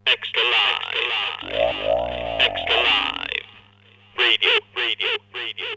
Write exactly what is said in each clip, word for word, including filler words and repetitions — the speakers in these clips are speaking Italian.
Extra live. Extra live. Radio, radio, radio,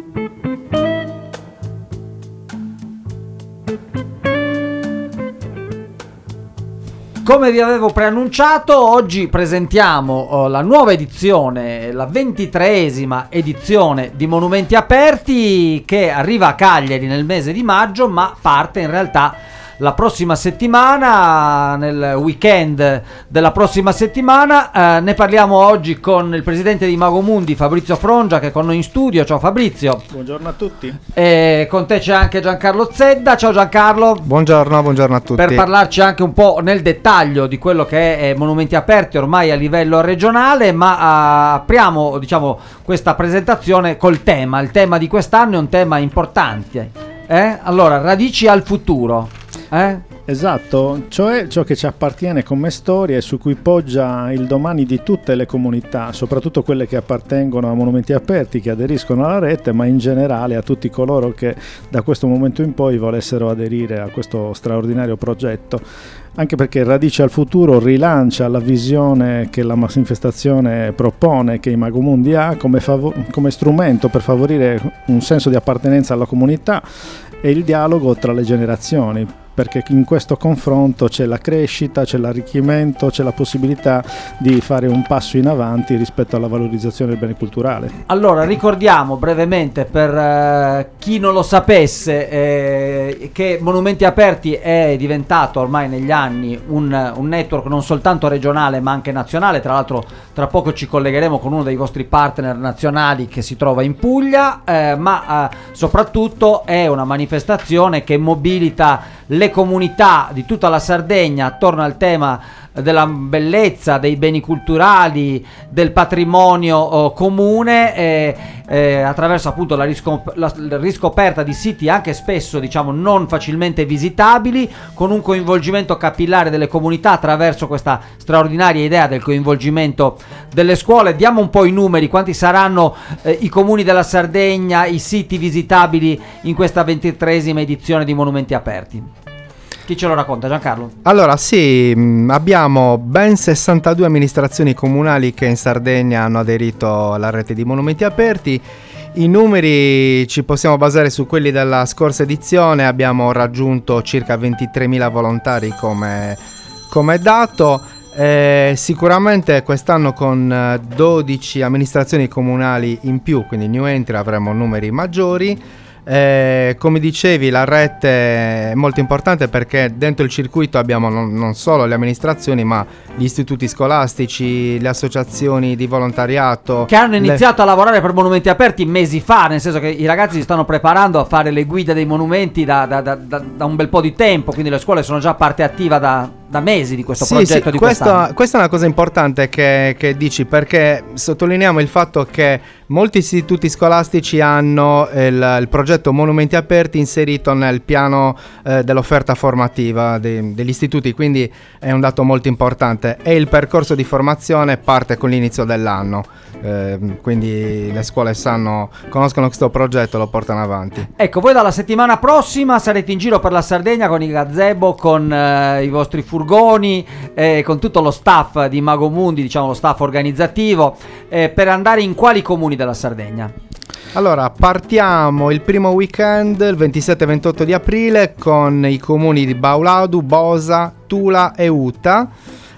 radio. Come vi avevo preannunciato, oggi presentiamo uh, la nuova edizione, la ventitreesima edizione di Monumenti Aperti, che arriva a Cagliari nel mese di maggio, ma parte in realtà la prossima settimana, nel weekend della prossima settimana. Eh, ne parliamo oggi con il presidente di Magomundi, Fabrizio Frongia, che è con noi in studio. Ciao Fabrizio. Buongiorno a tutti. E con te c'è anche Giancarlo Zedda. Ciao Giancarlo. Buongiorno, buongiorno a tutti. Per parlarci anche un po' nel dettaglio di quello che è Monumenti Aperti ormai a livello regionale, ma uh, apriamo, diciamo, questa presentazione col tema. Il tema di quest'anno è un tema importante. Eh? Allora, radici al futuro. Eh? Esatto, cioè ciò che ci appartiene come storia e su cui poggia il domani di tutte le comunità, soprattutto quelle che appartengono a Monumenti Aperti, che aderiscono alla rete, ma in generale a tutti coloro che da questo momento in poi volessero aderire a questo straordinario progetto. Anche perché Radici al Futuro rilancia la visione che la manifestazione propone, che i Magomundi ha come, fav- come strumento per favorire un senso di appartenenza alla comunità e il dialogo tra le generazioni, perché in questo confronto c'è la crescita, c'è l'arricchimento, c'è la possibilità di fare un passo in avanti rispetto alla valorizzazione del bene culturale. Allora, ricordiamo brevemente, per eh, chi non lo sapesse, eh, che Monumenti Aperti è diventato ormai negli anni un, un network non soltanto regionale ma anche nazionale. Tra l'altro tra poco ci collegheremo con uno dei vostri partner nazionali che si trova in Puglia, eh, ma eh, soprattutto è una manifestazione che mobilita le comunità di tutta la Sardegna attorno al tema della bellezza, dei beni culturali, del patrimonio oh, comune, eh, eh, attraverso appunto la, riscop- la riscoperta di siti anche spesso, diciamo, non facilmente visitabili, con un coinvolgimento capillare delle comunità attraverso questa straordinaria idea del coinvolgimento delle scuole. Diamo un po' i numeri: quanti saranno eh, i comuni della Sardegna, i siti visitabili in questa ventitreesima edizione di Monumenti Aperti? Chi ce lo racconta, Giancarlo? Allora sì, abbiamo ben sessantadue amministrazioni comunali che in Sardegna hanno aderito alla rete di Monumenti Aperti. I numeri ci possiamo basare su quelli della scorsa edizione, abbiamo raggiunto circa ventitremila volontari come, come dato. Eh, sicuramente quest'anno con dodici amministrazioni comunali in più, quindi new entry, avremo numeri maggiori. Eh, come dicevi, la rete è molto importante perché dentro il circuito abbiamo non, non solo le amministrazioni, ma gli istituti scolastici, le associazioni di volontariato che hanno iniziato le... a lavorare per Monumenti Aperti mesi fa, nel senso che i ragazzi si stanno preparando a fare le guide dei monumenti da, da, da, da, da un bel po' di tempo, quindi le scuole sono già parte attiva da, da mesi di questo sì, progetto. Sì, di questa, quest'anno. Questa è una cosa importante che, che dici, perché sottolineiamo il fatto che molti istituti scolastici hanno il, il progetto Monumenti Aperti inserito nel piano eh, dell'offerta formativa de, degli istituti, quindi è un dato molto importante, e il percorso di formazione parte con l'inizio dell'anno, eh, quindi le scuole sanno, conoscono questo progetto e lo portano avanti. Ecco, voi dalla settimana prossima sarete in giro per la Sardegna con i gazebo, con eh, i vostri furgoni, eh, con tutto lo staff di Magomundi, diciamo lo staff organizzativo, eh, per andare in quali comuni della Sardegna? Allora, partiamo il primo weekend, il ventisette ventotto di aprile, con i comuni di Baulaudu, Bosa, Tula e Uta.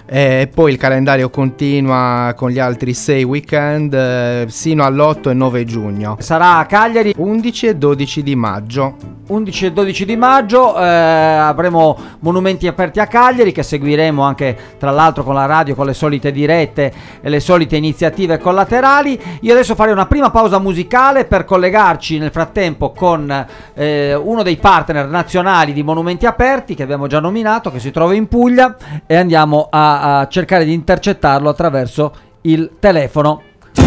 E poi il calendario continua con gli altri sei weekend eh, sino all'otto e nove giugno. Sarà a Cagliari undici e dodici di maggio. undici e dodici di maggio, eh, avremo Monumenti Aperti a Cagliari, che seguiremo anche tra l'altro con la radio, con le solite dirette e le solite iniziative collaterali. Io adesso farei una prima pausa musicale per collegarci nel frattempo con eh, uno dei partner nazionali di Monumenti Aperti che abbiamo già nominato, che si trova in Puglia, e andiamo a a cercare di intercettarlo attraverso il telefono.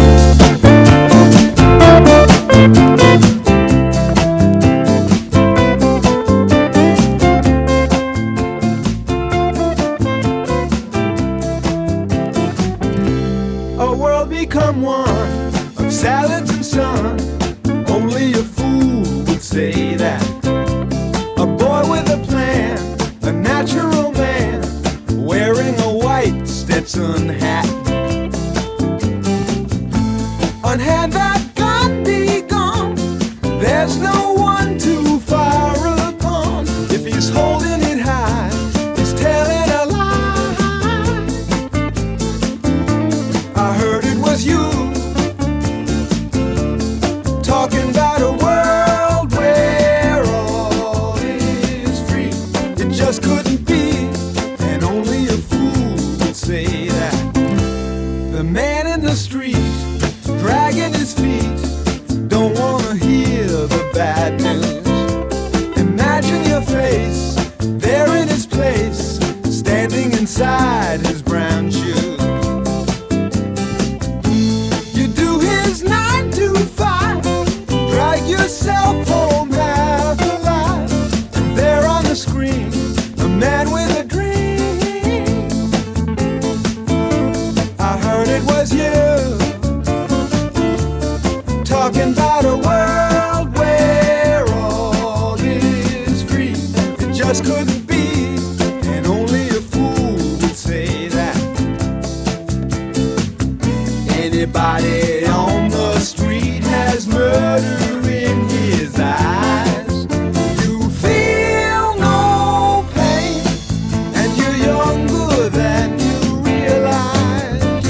A world become one of salads and sun. Only a fool would say that. A boy with a plan, a natural man, wearing a white steady that's unhappy. Unhand that gun be gone. There's no one to fire upon. If he's holding it high, he's telling a lie. I heard it was you talking about a world where all is free. It just couldn't be, and only a fool would say that. The man in the street dragging his feet, don't wanna hear the bad news. Imagine your face, there in his place, standing inside his brown shoes. You do his nine to five, drag yourself home half alive, and there on the screen, a man with a dream. I heard it was you talking about a world where all is free. It just couldn't be, and only a fool would say that. Anybody on the street has murder in his eyes. You feel no pain, and you're younger than you realize.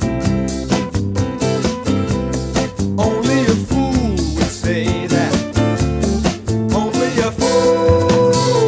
Only a fool would say that. Only a fool.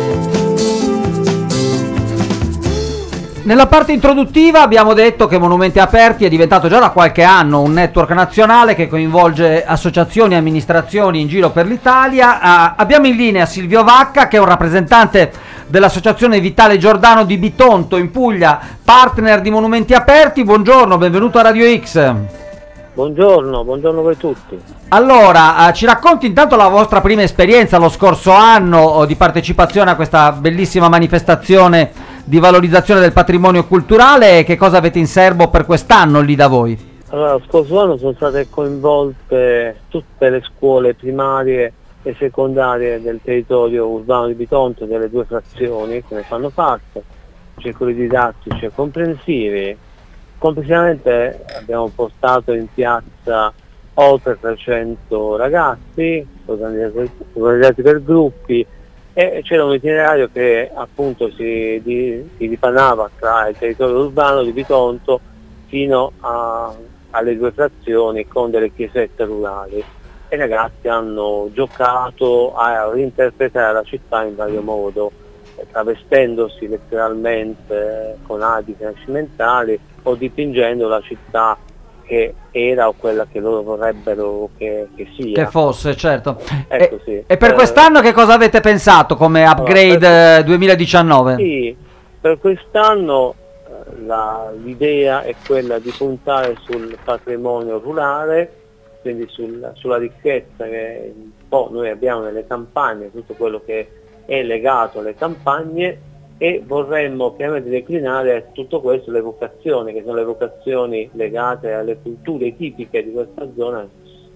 Nella parte introduttiva abbiamo detto che Monumenti Aperti è diventato già da qualche anno un network nazionale che coinvolge associazioni e amministrazioni in giro per l'Italia. Ah, abbiamo in linea Silvio Vacca, che è un rappresentante dell'associazione Vitale Giordano di Bitonto in Puglia, partner di Monumenti Aperti. Buongiorno, benvenuto a Radio X. Buongiorno, buongiorno a voi tutti. Allora, eh, ci racconti intanto la vostra prima esperienza lo scorso anno oh, di partecipazione a questa bellissima manifestazione di valorizzazione del patrimonio culturale, e che cosa avete in serbo per quest'anno lì da voi? Allora, lo scorso anno sono state coinvolte tutte le scuole primarie e secondarie del territorio urbano di Bitonto, delle due frazioni che ne fanno parte, circoli didattici e comprensivi. Complessivamente abbiamo portato in piazza oltre trecento ragazzi, organizzati, organizzati per gruppi, e c'era un itinerario che appunto si, di, si dipanava tra il territorio urbano di Bitonto fino a, alle due frazioni, con delle chiesette rurali. E i ragazzi hanno giocato a reinterpretare la città in vario modo, travestendosi letteralmente con abiti rinascimentali o dipingendo la città che era o quella che loro vorrebbero che, che sia. Che fosse, certo. Ecco, e, sì. e per Eh, quest'anno che cosa avete pensato come upgrade allora, per, duemiladiciannove? Sì, per quest'anno eh, la, l'idea è quella di puntare sul patrimonio rurale, quindi sul, sulla ricchezza che un po' noi abbiamo nelle campagne, tutto quello che è legato alle campagne, e vorremmo chiaramente declinare tutto questo le vocazioni, che sono le vocazioni legate alle culture tipiche di questa zona,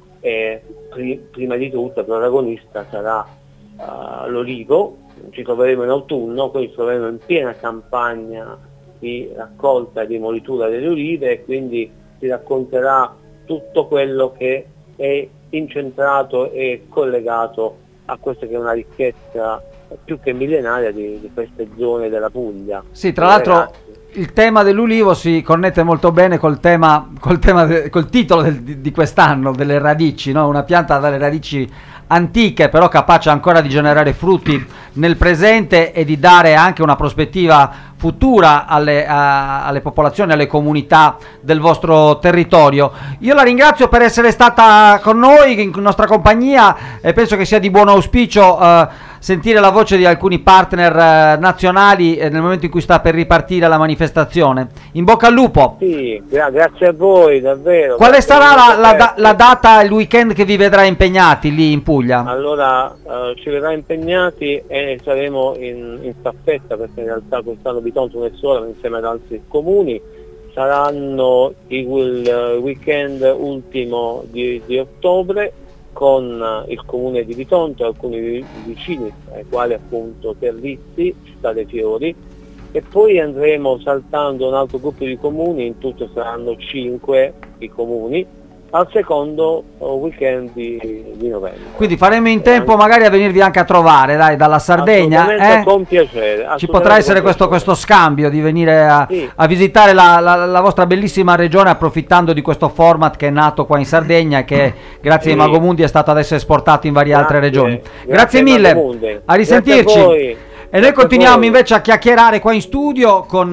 e pri- prima di tutto il protagonista sarà uh, l'olivo. Ci troveremo in autunno, quindi ci troveremo in piena campagna di raccolta e di molitura delle olive, e quindi si racconterà tutto quello che è incentrato e collegato a questa che è una ricchezza più che millenaria di, di queste zone della Puglia. Sì, tra l'altro ragazzi, il tema dell'ulivo si connette molto bene col tema, col, tema de, col titolo del, di, di quest'anno, delle radici, no? Una pianta dalle radici antiche, però capace ancora di generare frutti nel presente e di dare anche una prospettiva futura alle, a, alle popolazioni, alle comunità del vostro territorio. Io la ringrazio per essere stata con noi in nostra compagnia, e penso che sia di buon auspicio eh, sentire la voce di alcuni partner eh, nazionali eh, nel momento in cui sta per ripartire la manifestazione. In bocca al lupo. Sì, gra- grazie a voi davvero. Quale sarà la, la, da- la data, il weekend che vi vedrà impegnati lì in Puglia? Allora eh, ci vedrà impegnati e saremo in, in staffetta, perché in realtà quest'anno Bitonto non è sola, ma insieme ad altri comuni. Saranno il, il weekend ultimo di, di ottobre, con il comune di Bitonto e alcuni vicini, ai quali appunto Terlizzi, Città dei Fiori, e poi andremo saltando un altro gruppo di comuni, in tutto saranno cinque i comuni, al secondo weekend di, di novembre. Quindi faremo in tempo magari a venirvi anche a trovare, dai, dalla Sardegna. Assolutamente Eh? con piacere. Ci assolutamente potrà essere con questo, piacere. questo scambio di venire a, Sì. a visitare la, la- la vostra bellissima regione, approfittando di questo format che è nato qua in Sardegna e che grazie Sì. ai Magomundi è stato adesso esportato in varie altre Grazie. regioni. Grazie Grazie ai mille, Magomundi. a Grazie risentirci. a voi. E noi Grazie a continuiamo voi. invece a chiacchierare qua in studio con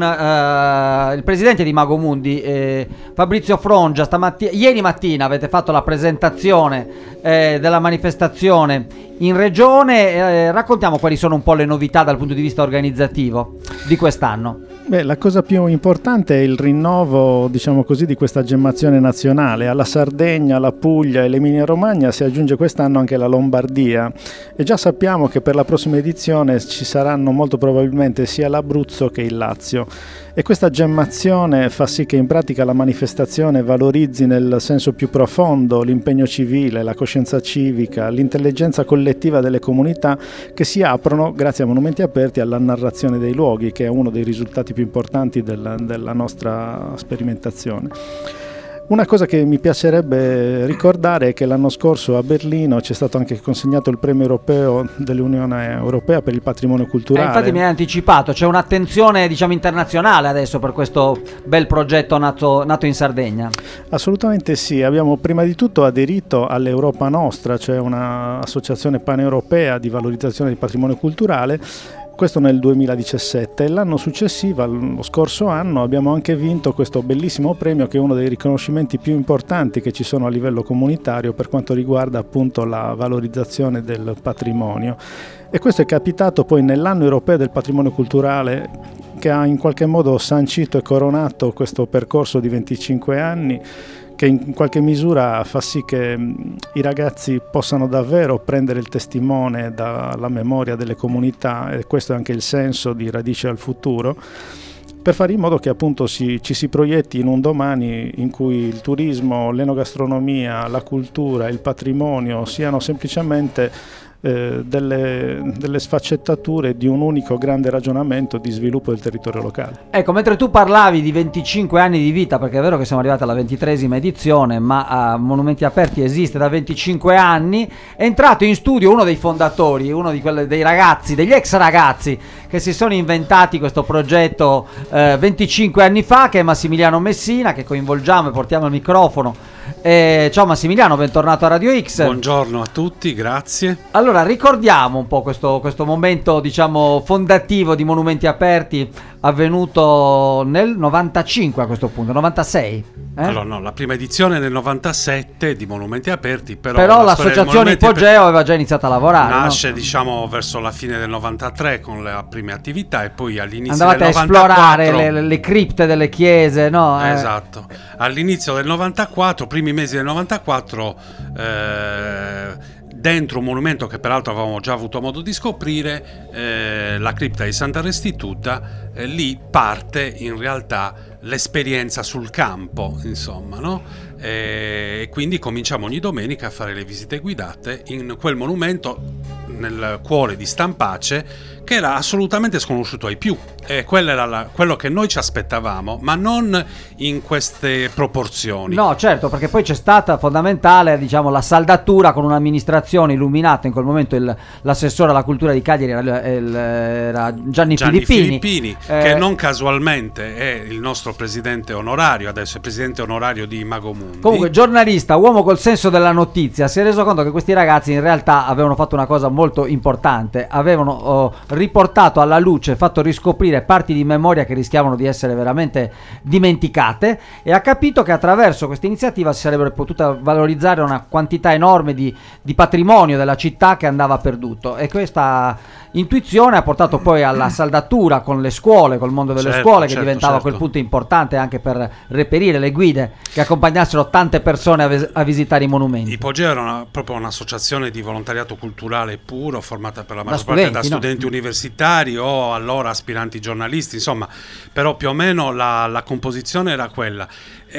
eh, il presidente di Magomundi, eh, Fabrizio Frongia. Stamattina, ieri mattina avete fatto la presentazione eh, della manifestazione in regione. Eh, raccontiamo quali sono un po' le novità dal punto di vista organizzativo di quest'anno. Beh, la cosa più importante è il rinnovo, diciamo così, di questa gemmazione nazionale. Alla Sardegna, alla Puglia e l'Emilia Romagna si aggiunge quest'anno anche la Lombardia e già sappiamo che per la prossima edizione ci saranno molto probabilmente sia l'Abruzzo che il Lazio. E questa gemmazione fa sì che in pratica la manifestazione valorizzi nel senso più profondo l'impegno civile, la coscienza civica, l'intelligenza collettiva delle comunità che si aprono grazie a monumenti aperti alla narrazione dei luoghi, che è uno dei risultati più importanti della, della nostra sperimentazione. Una cosa che mi piacerebbe ricordare è che l'anno scorso a Berlino ci è stato anche consegnato il premio europeo dell'Unione Europea per il patrimonio Eh, culturale. infatti mi hai anticipato, c'è un'attenzione diciamo internazionale adesso per questo bel progetto nato, nato in Sardegna. Assolutamente sì, abbiamo prima di tutto aderito all'Europa Nostra, cioè un'associazione paneuropea di valorizzazione del patrimonio culturale. Questo nel duemiladiciassette e l'anno successivo, lo scorso anno, abbiamo anche vinto questo bellissimo premio che è uno dei riconoscimenti più importanti che ci sono a livello comunitario per quanto riguarda appunto la valorizzazione del patrimonio. E questo è capitato poi nell'anno europeo del patrimonio culturale, che ha in qualche modo sancito e coronato questo percorso di venticinque anni, che in qualche misura fa sì che mh, i ragazzi possano davvero prendere il testimone dalla memoria delle comunità, e questo è anche il senso di Radici al Futuro, per fare in modo che appunto si, ci si proietti in un domani in cui il turismo, l'enogastronomia, la cultura, il patrimonio siano semplicemente eh, delle, delle sfaccettature di un unico grande ragionamento di sviluppo del territorio locale. Ecco, mentre tu parlavi di venticinque anni di vita, perché è vero che siamo arrivati alla ventitreesima edizione, ma a Monumenti Aperti esiste da venticinque anni, è entrato in studio uno dei fondatori, uno di quelli, dei ragazzi, degli ex ragazzi che si sono inventati questo progetto eh, venticinque anni fa, che è Massimiliano Messina, che coinvolgiamo e portiamo il microfono. Eh, ciao Massimiliano, bentornato a Radio X. Buongiorno a tutti, grazie. Allora, ricordiamo un po' questo, questo momento, diciamo, fondativo di Monumenti Aperti, avvenuto nel novantacinque a questo punto, novantasei. Eh? Allora, no, la prima edizione nel novantasette di Monumenti Aperti, però, Però la storia dei l'associazione Monumenti Ipogeo aveva già iniziato a lavorare. nasce, no? diciamo, verso la fine del novantatré con le prime attività e poi all'inizio Andavate del a esplorare novantaquattro. le, le cripte delle chiese, no? Eh, Esatto. All'inizio del novantaquattro, primi mesi del novantaquattro, eh, dentro un monumento che peraltro avevamo già avuto modo di scoprire, eh, la cripta di Santa Restituta, eh, lì parte in realtà l'esperienza sul campo, insomma, no? E quindi cominciamo ogni domenica a fare le visite guidate in quel monumento nel cuore di Stampace, che era assolutamente sconosciuto ai più, e quello era la, quello che noi ci aspettavamo, ma non in queste proporzioni. No, certo, perché poi c'è stata fondamentale, diciamo, la saldatura con un'amministrazione illuminata. In quel momento il, l'assessore alla cultura di Cagliari era, il, era Gianni, Gianni Filippini, Filippini, eh, che non casualmente è il nostro presidente onorario, adesso è presidente onorario di Magomundi. Comunque, giornalista, uomo col senso della notizia, si è reso conto che questi ragazzi in realtà avevano fatto una cosa molto importante, avevano oh, riportato alla luce, fatto riscoprire parti di memoria che rischiavano di essere veramente dimenticate, e ha capito che attraverso questa iniziativa si sarebbe potuta valorizzare una quantità enorme di, di patrimonio della città che andava perduto, e questa intuizione ha portato poi alla saldatura con le scuole, col mondo delle Certo, scuole, che certo, diventava a quel certo. punto importante anche per reperire le guide che accompagnassero tante persone a, vis- a visitare i monumenti. Ipogeo era una, proprio un'associazione di volontariato culturale puro, formata per la Da maggior parte da studenti, no? studenti universitari o allora aspiranti giornalisti, insomma, però più o meno la, la composizione era quella.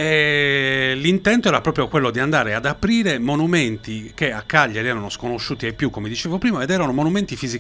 E l'intento era proprio quello di andare ad aprire monumenti che a Cagliari erano sconosciuti ai più, come dicevo prima, ed erano monumenti fisicamente chiusi.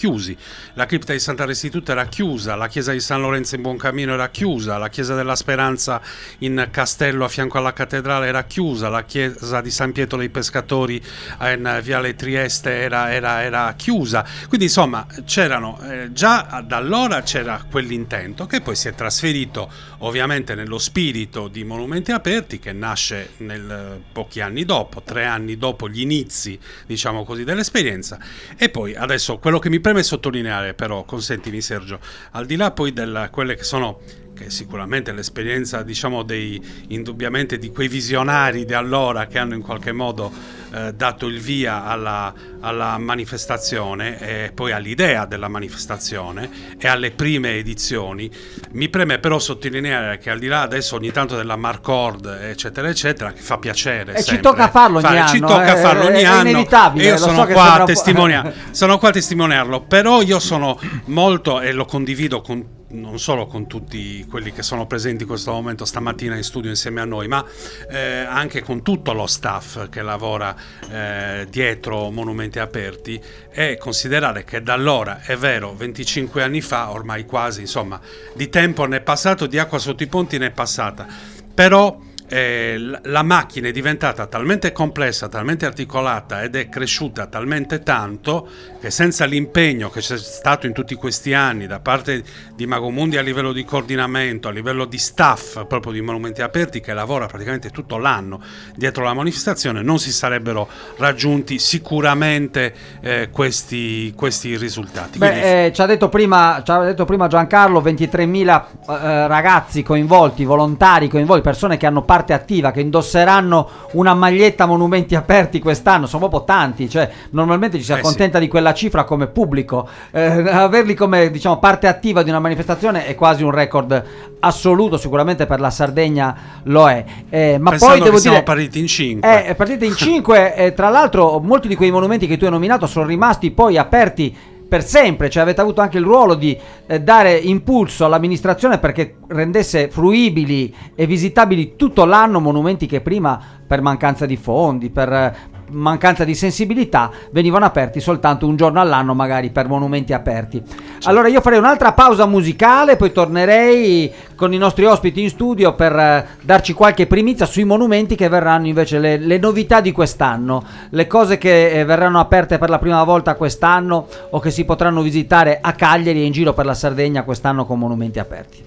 chiusi, la cripta di Santa Restituta era chiusa, la chiesa di San Lorenzo in Buoncamino era chiusa, la chiesa della Speranza in Castello a fianco alla cattedrale era chiusa, la chiesa di San Pietro dei Pescatori in Viale Trieste era, era, era chiusa, quindi insomma c'erano eh, già da allora c'era quell'intento che poi si è trasferito ovviamente nello spirito di Monumenti Aperti, che nasce nel, pochi anni dopo, tre anni dopo gli inizi, diciamo così, dell'esperienza. E poi adesso quello che mi preme sottolineare, però, consentimi Sergio, al di là poi di quelle che sono, che sicuramente l'esperienza, diciamo, dei indubbiamente di quei visionari di allora che hanno in qualche modo eh, dato il via alla, alla manifestazione e poi all'idea della manifestazione e alle prime edizioni, mi preme però sottolineare che al di là adesso ogni tanto della Marcord eccetera eccetera, che fa piacere e sempre, ci tocca farlo ogni fare, anno, ci tocca è, farlo ogni è anno inevitabile, e io lo sono so che qua a sembra un po'- testimoniare sono qua a testimoniarlo, però io sono molto, e lo condivido con non solo con tutti quelli che sono presenti in questo momento stamattina in studio insieme a noi, ma eh, anche con tutto lo staff che lavora eh, dietro Monumenti Aperti, e considerare che da allora, è vero, venticinque anni fa, ormai quasi, insomma, di tempo ne è passato, di acqua sotto i ponti ne è passata, però eh, la macchina è diventata talmente complessa, talmente articolata ed è cresciuta talmente tanto che senza l'impegno che c'è stato in tutti questi anni da parte di Magomundi a livello di coordinamento, a livello di staff proprio di Monumenti Aperti, che lavora praticamente tutto l'anno dietro la manifestazione, non si sarebbero raggiunti sicuramente eh, questi, questi risultati. Quindi, Beh, eh, ci ha detto prima, ci ha detto prima Giancarlo, ventitremila eh, ragazzi coinvolti, volontari coinvolti, persone che hanno parte attiva, che indosseranno una maglietta Monumenti Aperti quest'anno, sono proprio tanti, cioè normalmente ci si Eh, accontenta sì. di quella cifra come pubblico, eh, averli come, diciamo, parte attiva di una manifestazione è quasi un record assoluto, sicuramente per la Sardegna lo è, eh, ma pensando poi devo che siamo dire partiti in cinque. Eh, partite in cinque, e tra l'altro molti di quei monumenti che tu hai nominato sono rimasti poi aperti per sempre, cioè avete avuto anche il ruolo di eh, dare impulso all'amministrazione perché rendesse fruibili e visitabili tutto l'anno monumenti che prima, per mancanza di fondi, per eh, mancanza di sensibilità, venivano aperti soltanto un giorno all'anno, magari per Monumenti Aperti. Allora io farei un'altra pausa musicale, poi tornerei con i nostri ospiti in studio per eh, darci qualche primizia sui monumenti che verranno invece, le, le novità di quest'anno, le cose che eh, verranno aperte per la prima volta quest'anno o che si potranno visitare a Cagliari e in giro per la Sardegna quest'anno con Monumenti Aperti.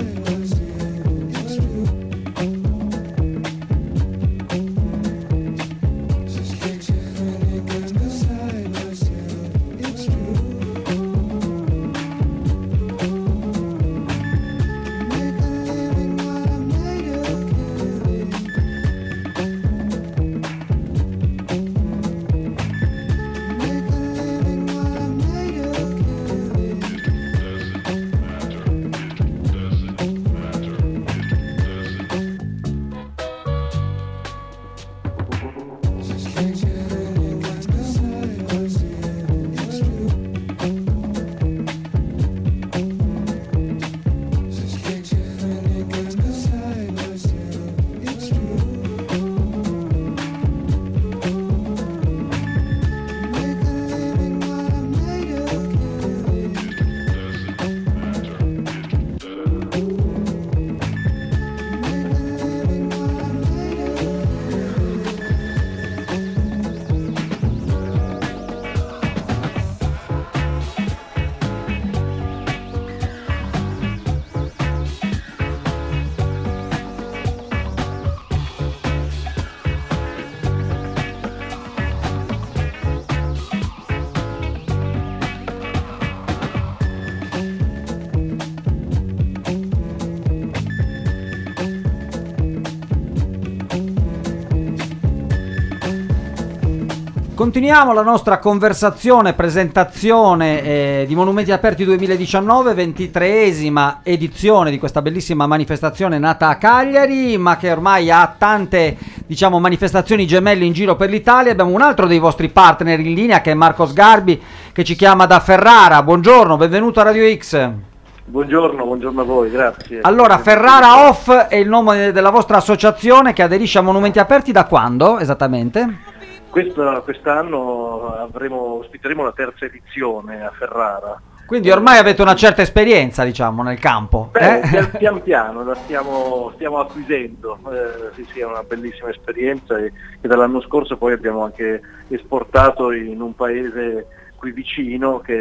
Thank Continuiamo la nostra conversazione, presentazione eh, di Monumenti Aperti duemiladiciannove, ventitreesima edizione di questa bellissima manifestazione nata a Cagliari, ma che ormai ha tante, diciamo, manifestazioni gemelle in giro per l'Italia. Abbiamo un altro dei vostri partner in linea, che è Marco Sgarbi, che ci chiama da Ferrara. Buongiorno, benvenuto a Radio X. Buongiorno, buongiorno a voi, grazie. Allora, Ferrara Off è il nome della vostra associazione che aderisce a Monumenti Aperti da quando esattamente? Questo, quest'anno avremo, ospiteremo la terza edizione a Ferrara. Quindi ormai avete una certa esperienza, diciamo, nel campo. Beh, eh? pian, pian piano la stiamo, stiamo acquisendo. Eh, sì, sì, è una bellissima esperienza e, e dall'anno scorso poi abbiamo anche esportato in un paese qui vicino che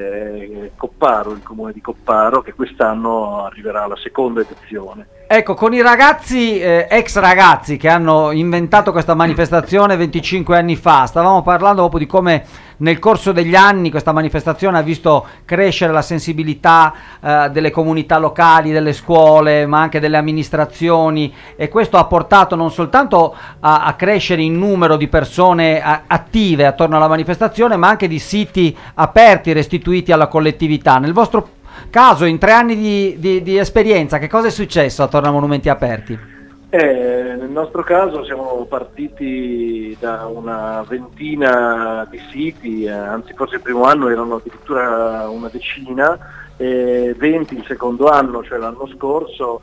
è Copparo, il comune di Copparo, che quest'anno arriverà alla seconda edizione. Ecco, con i ragazzi, eh, ex ragazzi che hanno inventato questa manifestazione venticinque anni fa, stavamo parlando proprio di come nel corso degli anni questa manifestazione ha visto crescere la sensibilità eh, delle comunità locali, delle scuole, ma anche delle amministrazioni, e questo ha portato non soltanto a, a crescere in numero di persone a, attive attorno alla manifestazione, ma anche di siti aperti restituiti alla collettività. Nel vostro caso, in tre anni di, di, di esperienza, che cosa è successo attorno a Monumenti Aperti? Eh, nel nostro caso siamo partiti da una ventina di siti, eh, anzi forse il primo anno erano addirittura una decina, eh, venti il secondo anno, cioè l'anno scorso,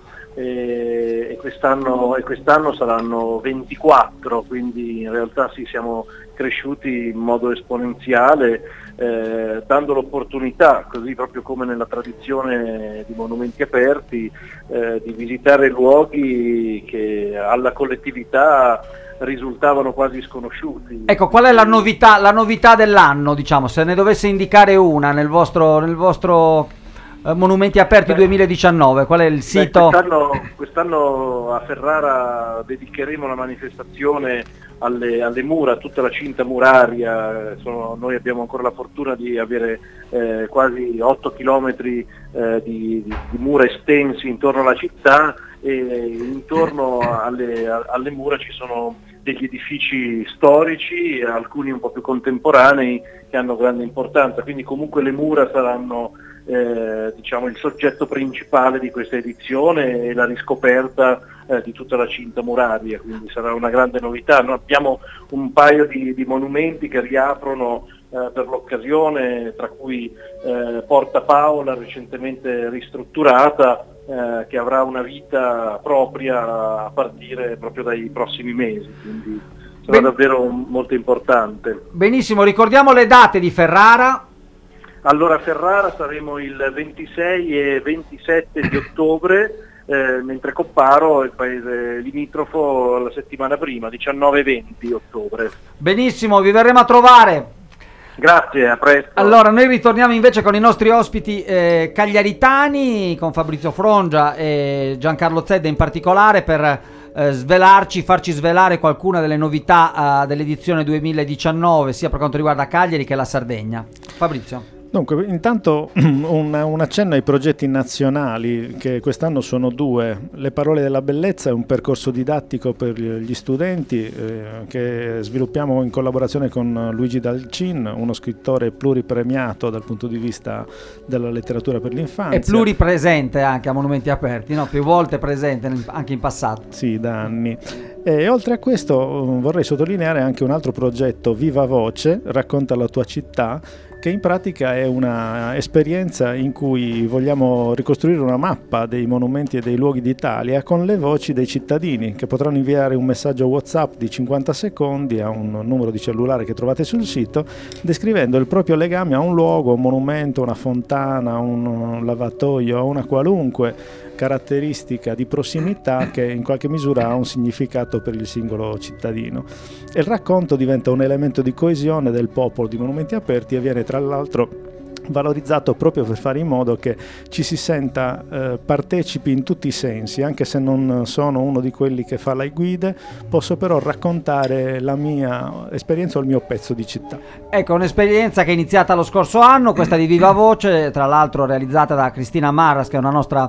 eh, e, quest'anno, e quest'anno saranno ventiquattro, quindi in realtà sì, siamo cresciuti in modo esponenziale, eh, dando l'opportunità, così proprio come nella tradizione di Monumenti Aperti, eh, di visitare luoghi che alla collettività risultavano quasi sconosciuti. Ecco, qual è la novità, la novità dell'anno, diciamo, se ne dovesse indicare una nel vostro, nel vostro eh, Monumenti Aperti Beh, duemiladiciannove, qual è il sito? Beh, quest'anno, quest'anno a Ferrara dedicheremo la manifestazione alle, alle mura, tutta la cinta muraria. Sono, noi abbiamo ancora la fortuna di avere eh, quasi otto chilometri eh, di, di, di mura estensi intorno alla città, e intorno alle, alle mura ci sono degli edifici storici, alcuni un po' più contemporanei, che hanno grande importanza, quindi comunque le mura saranno eh, diciamo il soggetto principale di questa edizione e la riscoperta eh, di tutta la cinta muraria, quindi sarà una grande novità. Noi abbiamo un paio di, di monumenti che riaprono eh, per l'occasione, tra cui eh, Porta Paola, recentemente ristrutturata, Eh, che avrà una vita propria a partire proprio dai prossimi mesi, quindi sarà ben... davvero molto importante. Benissimo, ricordiamo le date di Ferrara. Allora, a Ferrara saremo il ventisei e ventisette di ottobre, eh, mentre Copparo, il paese limitrofo, la settimana prima, diciannove e venti ottobre. Benissimo, vi verremo a trovare. Grazie, a presto. Allora, noi ritorniamo invece con i nostri ospiti eh, cagliaritani, con Fabrizio Frongia e Giancarlo Zedda in particolare, per eh, svelarci, farci svelare qualcuna delle novità eh, dell'edizione duemiladiciannove, sia per quanto riguarda Cagliari che la Sardegna. Fabrizio. Dunque, intanto un, un accenno ai progetti nazionali, che quest'anno sono due. Le parole della bellezza è un percorso didattico per gli studenti eh, che sviluppiamo in collaborazione con Luigi Dalcin, uno scrittore pluripremiato dal punto di vista della letteratura per l'infanzia. E pluripresente anche a Monumenti Aperti, no? Più volte presente nel, anche in passato. Sì, da anni. E oltre a questo vorrei sottolineare anche un altro progetto, Viva Voce, racconta la tua città, che in pratica è una esperienza in cui vogliamo ricostruire una mappa dei monumenti e dei luoghi d'Italia con le voci dei cittadini, che potranno inviare un messaggio WhatsApp di cinquanta secondi a un numero di cellulare che trovate sul sito, descrivendo il proprio legame a un luogo, un monumento, una fontana, un lavatoio, una qualunque caratteristica di prossimità che in qualche misura ha un significato per il singolo cittadino. E il racconto diventa un elemento di coesione del popolo di Monumenti Aperti e viene tra l'altro valorizzato proprio per fare in modo che ci si senta eh, partecipi in tutti i sensi. Anche se non sono uno di quelli che fa le guide, posso però raccontare la mia esperienza o il mio pezzo di città. Ecco, un'esperienza che è iniziata lo scorso anno, questa di Viva Voce, tra l'altro realizzata da Cristina Marras, che è una nostra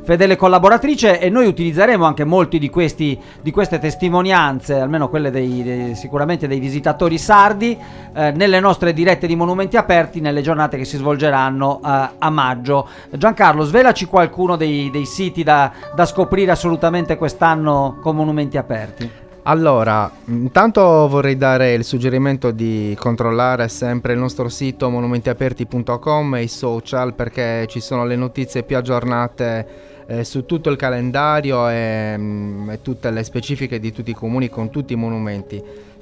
fedele collaboratrice, e noi utilizzeremo anche molti di questi di queste testimonianze, almeno quelle dei, dei sicuramente dei visitatori sardi, eh, nelle nostre dirette di Monumenti Aperti nelle giornate che si svolgeranno eh, a maggio. Giancarlo, svelaci qualcuno dei, dei siti da, da scoprire assolutamente quest'anno con Monumenti Aperti. Allora, intanto vorrei dare il suggerimento di controllare sempre il nostro sito monumentiaperti punto com e i social, perché ci sono le notizie più aggiornate eh, su tutto il calendario e, mm, e tutte le specifiche di tutti i comuni con tutti i monumenti.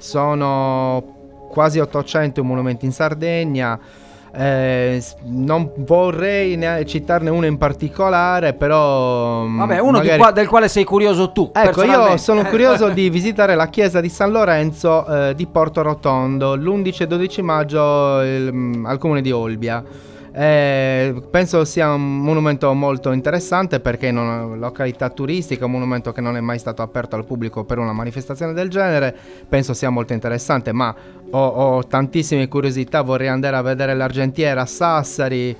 Sono quasi ottocento i monumenti in Sardegna. Eh, non vorrei ne citarne uno in particolare, però vabbè, uno magari... di qua, del quale sei curioso tu. Ecco, io sono curioso di visitare la chiesa di San Lorenzo eh, di Porto Rotondo l'undici e dodici maggio il, al comune di Olbia. Eh, penso sia un monumento molto interessante perché è una località turistica, un monumento che non è mai stato aperto al pubblico per una manifestazione del genere. Penso sia molto interessante, ma ho, ho tantissime curiosità. Vorrei andare a vedere l'Argentiera a Sassari,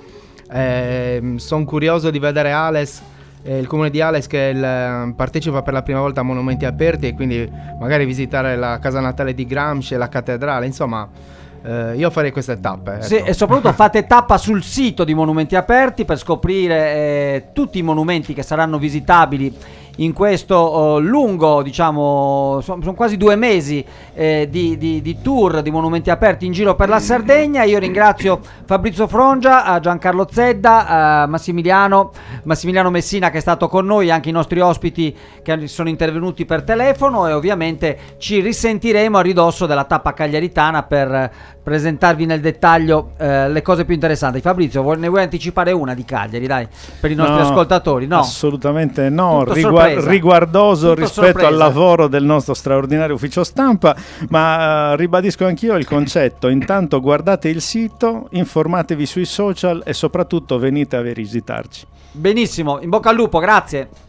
eh, sono curioso di vedere Ales, eh, il comune di Ales che il, partecipa per la prima volta a Monumenti Aperti, e quindi magari visitare la casa natale di Gramsci e la cattedrale. Insomma, Uh, io farei queste tappe, ecco. Sì, e soprattutto fate tappa sul sito di Monumenti Aperti per scoprire eh, tutti i monumenti che saranno visitabili in questo uh, lungo, diciamo, sono son quasi due mesi eh, di, di, di tour di Monumenti Aperti in giro per la Sardegna. Io ringrazio Fabrizio Frongia, Giancarlo Zedda, Massimiliano, Massimiliano Messina che è stato con noi, anche i nostri ospiti che sono intervenuti per telefono, e ovviamente ci risentiremo a ridosso della tappa cagliaritana per presentarvi nel dettaglio eh, le cose più interessanti. Fabrizio, vuoi, ne vuoi anticipare una di Cagliari, dai, per i nostri No, ascoltatori? No, assolutamente no. Tutto Rigua- sorpresa. riguardoso Tutto rispetto sorpresa. al lavoro del nostro straordinario ufficio stampa, ma uh, ribadisco anch'io il concetto: intanto guardate il sito, informatevi sui social e soprattutto venite a visitarci. benissimo, in bocca al lupo, grazie.